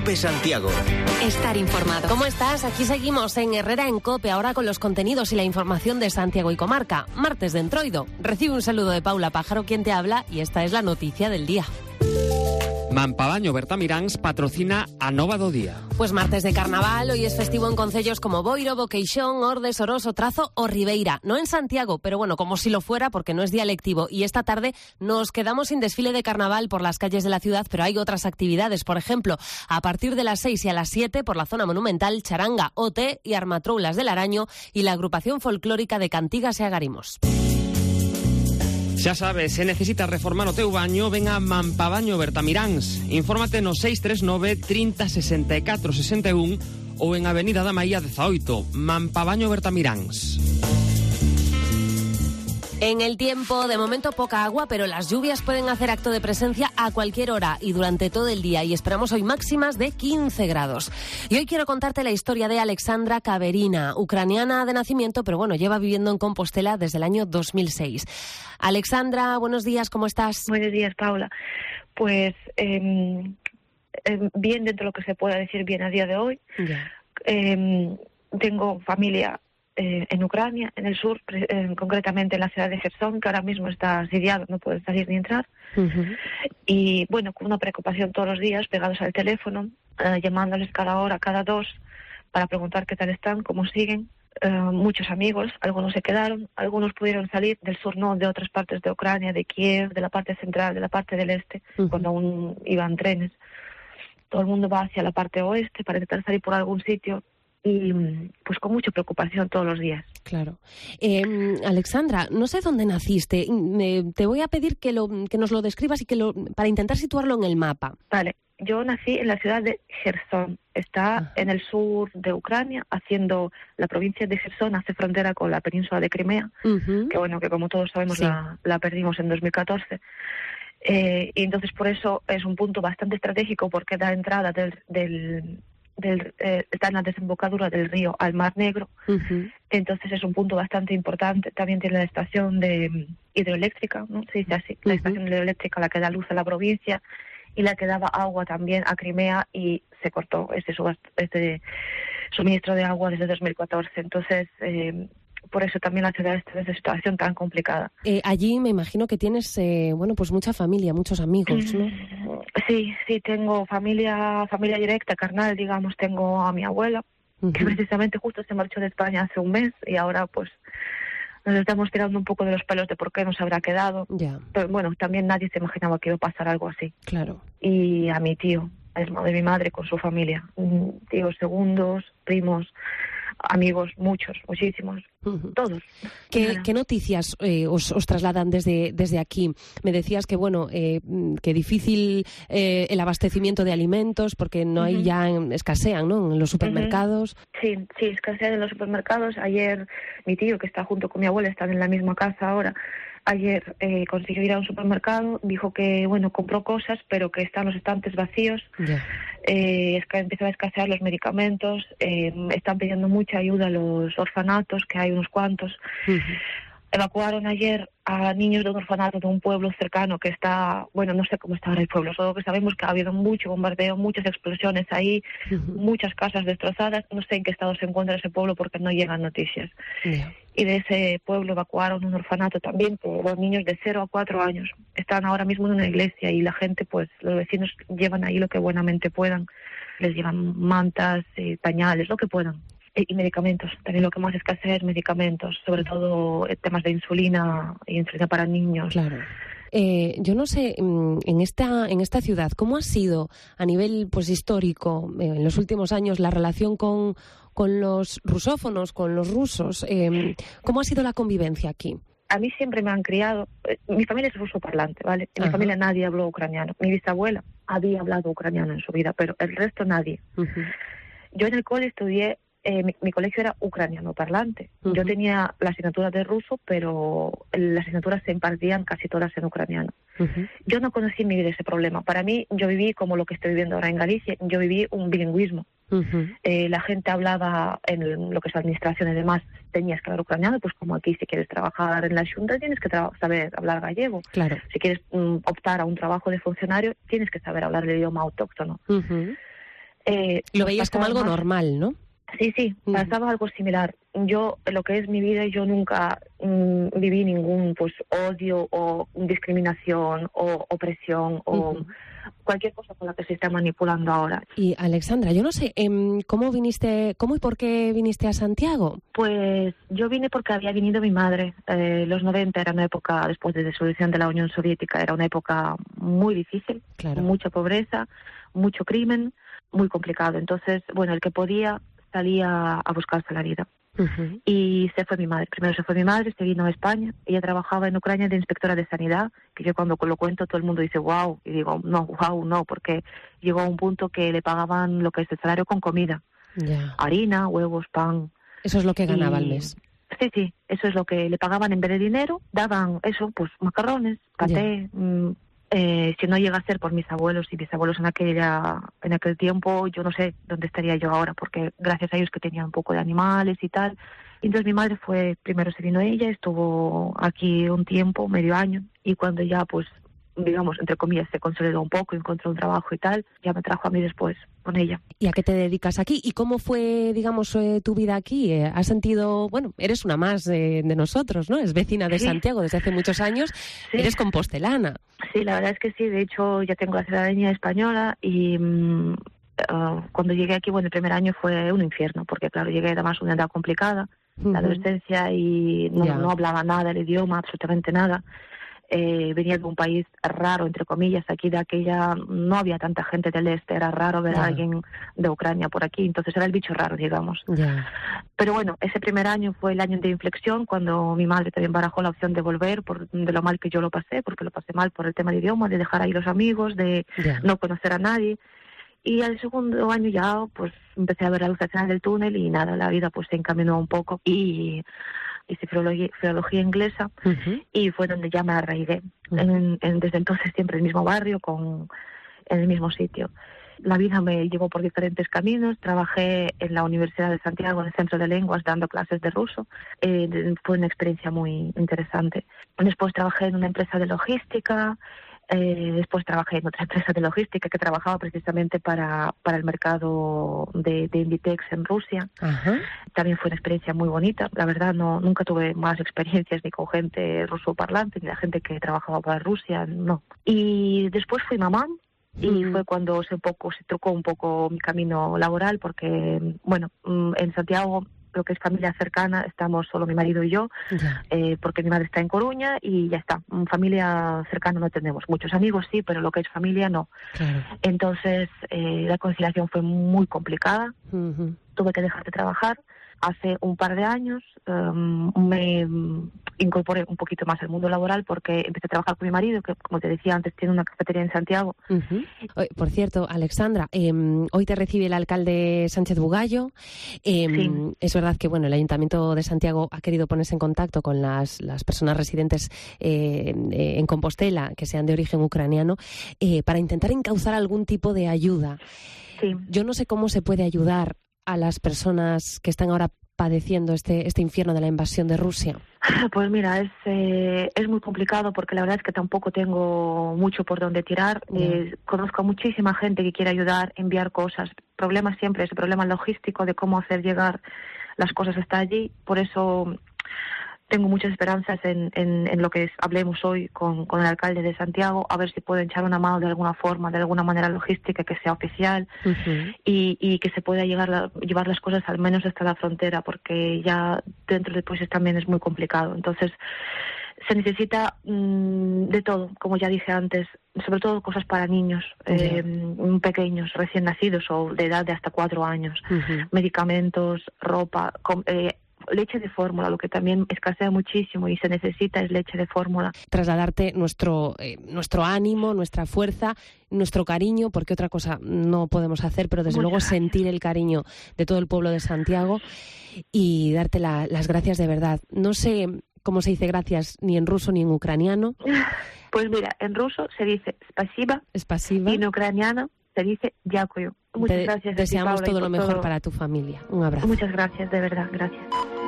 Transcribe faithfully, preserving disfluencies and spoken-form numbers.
COPE Santiago. Estar informado. ¿Cómo estás? Aquí seguimos en Herrera en COPE, ahora con los contenidos y la información de Santiago y comarca. Martes de Entroido. Recibe un saludo de Paula Pájaro, quien te habla, y esta es la noticia del día. Mampabaño Bertamiráns patrocina a Nova do Día. Pues martes de carnaval, hoy es festivo en concellos como Boiro, Boqueixón, Ordes, Oroso, Trazo o Ribeira. No en Santiago, pero bueno, como si lo fuera porque no es día lectivo. Y esta tarde nos quedamos sin desfile de carnaval por las calles de la ciudad, pero hay otras actividades. Por ejemplo, a partir de las seis y a las siete por la zona monumental, charanga, O T y armatroulas del Araño y la agrupación folclórica de Cantigas e Agarimos. Xa sabes, se necesitas reformar o teu baño, ven a Mampabaño Bertamiráns. Infórmate no seis tres nove, trinta, sesenta e catro, sesenta e un ou en Avenida da Maía dezaoito, Mampabaño Bertamiráns. En el tiempo, de momento poca agua, pero las lluvias pueden hacer acto de presencia a cualquier hora y durante todo el día, y esperamos hoy máximas de quince grados. Y hoy quiero contarte la historia de Alexandra Kaverina, ucraniana de nacimiento, pero bueno, lleva viviendo en Compostela desde el año dos mil seis. Alexandra, buenos días, ¿cómo estás? Buenos días, Paula. Pues eh, eh, bien dentro de lo que se pueda decir bien a día de hoy. Yeah. Eh, tengo familia Eh, en Ucrania, en el sur, eh, concretamente en la ciudad de Jersón, que ahora mismo está asediado, no puede salir ni entrar. Uh-huh. Y bueno, con una preocupación todos los días, pegados al teléfono, eh, llamándoles cada hora, cada dos, para preguntar qué tal están, cómo siguen. Eh, muchos amigos, algunos se quedaron, algunos pudieron salir del sur, no, de otras partes de Ucrania, de Kiev, de la parte central, de la parte del este, uh-huh. cuando aún iban trenes. Todo el mundo va hacia la parte oeste para intentar salir por algún sitio. Y pues con mucha preocupación todos los días. Claro. Eh, Alexandra, no sé dónde naciste. Eh, te voy a pedir que, lo, que nos lo describas y que lo, para intentar situarlo en el mapa. Vale, yo nací en la ciudad de Jersón. Está Ajá. en el sur de Ucrania, haciendo la provincia de Jersón, hace frontera con la península de Crimea, uh-huh. que bueno, que como todos sabemos sí. la, la perdimos en dos mil catorce. Eh, y entonces por eso es un punto bastante estratégico, porque da entrada del... del Del, eh, está en la desembocadura del río al Mar Negro, uh-huh. entonces es un punto bastante importante. También tiene la estación de um, hidroeléctrica, ¿no? Se dice así, uh-huh. la estación hidroeléctrica, la que da luz a la provincia y la que daba agua también a Crimea, y se cortó este, subast- este suministro de agua desde dos mil catorce. Entonces eh, por eso también la ciudad está en esa situación tan complicada. Eh, allí me imagino que tienes, eh, bueno, pues mucha familia, muchos amigos, ¿no? Sí, sí, tengo familia, familia directa, carnal, digamos. Tengo a mi abuela, uh-huh. que precisamente justo se marchó de España hace un mes, y ahora pues nos estamos tirando un poco de los pelos de por qué nos habrá quedado. Ya. Pero bueno, también nadie se imaginaba que iba a pasar algo así. Claro. Y a mi tío, hermano de mi madre, con su familia, tíos segundos, primos, amigos, muchos, muchísimos, uh-huh. todos. ¿Qué, ¿qué noticias eh, os, os trasladan desde, desde aquí? Me decías que, bueno, eh, que difícil eh, el abastecimiento de alimentos, porque no hay uh-huh. ya, en, escasean, ¿no?, en los supermercados. Uh-huh. Sí, sí, escasean en los supermercados. Ayer mi tío, que está junto con mi abuela, están en la misma casa ahora. Ayer eh, consiguió ir a un supermercado, dijo que, bueno, compró cosas, pero que están los estantes vacíos. Yeah. Eh, es que empiezan a escasear los medicamentos, eh, están pidiendo mucha ayuda a los orfanatos, que hay unos cuantos. Uh-huh. Evacuaron ayer a niños de un orfanato de un pueblo cercano que está, bueno, no sé cómo está ahora el pueblo, solo que sabemos que ha habido mucho bombardeo, muchas explosiones ahí, uh-huh. muchas casas destrozadas. No sé en qué estado se encuentra ese pueblo porque no llegan noticias. Yeah. Y de ese pueblo evacuaron un orfanato también, por los niños de cero a cuatro años. Están ahora mismo en una iglesia y la gente, pues, los vecinos llevan ahí lo que buenamente puedan. Les llevan mantas, eh, pañales, lo que puedan. Y medicamentos, también lo que más escasea es medicamentos, sobre todo temas de insulina y insulina para niños. Claro. Eh, yo no sé, en esta en esta ciudad, ¿cómo ha sido a nivel pues histórico eh, en los últimos años la relación con, con los rusófonos, con los rusos? Eh, ¿Cómo ha sido la convivencia aquí? A mí siempre me han criado, eh, mi familia es ruso parlante, ¿vale? En mi familia nadie habló ucraniano. Mi bisabuela había hablado ucraniano en su vida, pero el resto nadie. Uh-huh. Yo en el cole estudié Eh, mi, mi colegio era ucraniano parlante. Uh-huh. Yo tenía la asignatura de ruso, pero las asignaturas se impartían casi todas en ucraniano. Uh-huh. Yo no conocí en mi vida ese problema. Para mí, yo viví como lo que estoy viviendo ahora en Galicia. Yo viví un bilingüismo. Uh-huh. Eh, la gente hablaba en lo que es la administración y demás. Tenías que hablar ucraniano, pues como aquí, si quieres trabajar en la Junta, tienes que tra- saber hablar gallego. Claro. Si quieres mm, optar a un trabajo de funcionario, tienes que saber hablar el idioma autóctono. Uh-huh. Eh, Lo veías como algo más... normal, ¿no? Sí, sí, pasaba uh-huh. algo similar. Yo, lo que es mi vida, yo nunca mmm, viví ningún pues odio o discriminación o opresión o uh-huh. cualquier cosa con la que se está manipulando ahora. Y Alexandra, yo no sé, ¿cómo viniste, cómo y por qué viniste a Santiago? Pues yo vine porque había venido mi madre. Eh, los noventa era una época, después de la disolución de la Unión Soviética, era una época muy difícil, claro. Mucha pobreza, mucho crimen, muy complicado. Entonces, bueno, el que podía salía a buscarse la vida. Uh-huh. Y se fue mi madre. Primero se fue mi madre, se vino a España. Ella trabajaba en Ucrania de inspectora de sanidad, que yo cuando lo cuento todo el mundo dice wow, y digo no, wow, no, porque llegó a un punto que le pagaban lo que es el salario con comida. Yeah. Harina, huevos, pan. Eso es lo que ganaba y... al mes. Sí, sí, eso es lo que le pagaban en vez de dinero. Daban eso, pues macarrones, paté, yeah. mmm, Eh, si no llega a ser por mis abuelos y bisabuelos en aquella en aquel tiempo, yo no sé dónde estaría yo ahora, porque gracias a ellos que tenían un poco de animales y tal. Y entonces mi madre fue, primero se vino ella, estuvo aquí un tiempo, medio año, y cuando ya pues, digamos, entre comillas, se consolidó un poco, encontró un trabajo y tal, ya me trajo a mí después con ella. ¿Y a qué te dedicas aquí? ¿Y cómo fue, digamos, eh, tu vida aquí? Eh, ¿Has sentido, bueno, eres una más eh, de nosotros, ¿no? Es vecina de sí. Santiago desde hace muchos años, sí. Eres compostelana. Sí, la verdad es que sí, de hecho ya tengo la ciudadanía española y mmm, uh, cuando llegué aquí, bueno, el primer año fue un infierno, porque claro, llegué además una edad complicada, uh-huh. la adolescencia, y no, yeah. no hablaba nada el idioma, absolutamente nada. Eh, venía de un país raro, entre comillas, aquí de aquella no había tanta gente del este, era raro ver yeah. a alguien de Ucrania por aquí, entonces era el bicho raro, digamos. Yeah. Pero bueno, ese primer año fue el año de inflexión, cuando mi madre también barajó la opción de volver, por de lo mal que yo lo pasé, porque lo pasé mal por el tema de idioma, de dejar ahí los amigos, de yeah. no conocer a nadie. Y al segundo año ya pues empecé a ver la luz al final del túnel y nada, la vida pues se encaminó un poco y hice filología, filología inglesa uh-huh. y fue donde ya me arraigué. Uh-huh. En, en, desde entonces siempre en el mismo barrio, con, en el mismo sitio. La vida me llevó por diferentes caminos. Trabajé en la Universidad de Santiago, en el Centro de Lenguas, dando clases de ruso. Eh, fue una experiencia muy interesante. Después trabajé en una empresa de logística. Eh, después trabajé en otra empresa de logística que trabajaba precisamente para, para el mercado de, de Inditex en Rusia. Uh-huh. También fue una experiencia muy bonita. La verdad, no nunca tuve más experiencias ni con gente rusoparlante, ni la gente que trabajaba para Rusia, no. Y después fui mamá. Y mm. fue cuando se, un poco, se trucó un poco mi camino laboral, porque, bueno, en Santiago, lo que es familia cercana, estamos solo mi marido y yo, yeah. eh, porque mi madre está en Coruña y ya está. Familia cercana no tenemos. Muchos amigos sí, pero lo que es familia no. Claro. Entonces, eh, la conciliación fue muy complicada. Mm-hmm. Tuve que dejar de trabajar. Hace un par de años um, me incorporé un poquito más al mundo laboral porque empecé a trabajar con mi marido, que como te decía antes tiene una cafetería en Santiago. Uh-huh. Por cierto, Alexandra, eh, hoy te recibe el alcalde Sánchez Bugallo. Eh, sí. Es verdad que bueno, el Ayuntamiento de Santiago ha querido ponerse en contacto con las, las personas residentes eh, en Compostela, que sean de origen ucraniano, eh, para intentar encauzar algún tipo de ayuda. Sí. Yo no sé cómo se puede ayudar a las personas que están ahora padeciendo este este infierno de la invasión de Rusia. Pues mira, es eh, es muy complicado porque la verdad es que tampoco tengo mucho por donde tirar. Yeah. Eh, conozco a muchísima gente que quiere ayudar, enviar cosas. Problemas siempre es el problema logístico de cómo hacer llegar las cosas hasta allí. Por eso tengo muchas esperanzas en, en, en lo que es, hablemos hoy con, con el alcalde de Santiago, a ver si puede echar una mano de alguna forma, de alguna manera logística, que sea oficial, uh-huh. y, y que se pueda llegar la, llevar las cosas al menos hasta la frontera, porque ya dentro de países también es muy complicado. Entonces, se necesita mmm, de todo, como ya dije antes, sobre todo cosas para niños yeah. eh, pequeños, recién nacidos o de edad de hasta cuatro años, uh-huh. medicamentos, ropa, com- eh, leche de fórmula, lo que también escasea muchísimo y se necesita es leche de fórmula. Trasladarte nuestro eh, nuestro ánimo, nuestra fuerza, nuestro cariño, porque otra cosa no podemos hacer, pero desde Muchas luego gracias. Sentir el cariño de todo el pueblo de Santiago y darte la, las gracias de verdad. No sé cómo se dice gracias ni en ruso ni en ucraniano. Pues mira, en ruso se dice spasiba, spasiba. Y en ucraniano se dice дякую. Muchas Te gracias. Deseamos Paula, todo lo mejor todo. Para tu familia. Un abrazo. Muchas gracias, de verdad, gracias.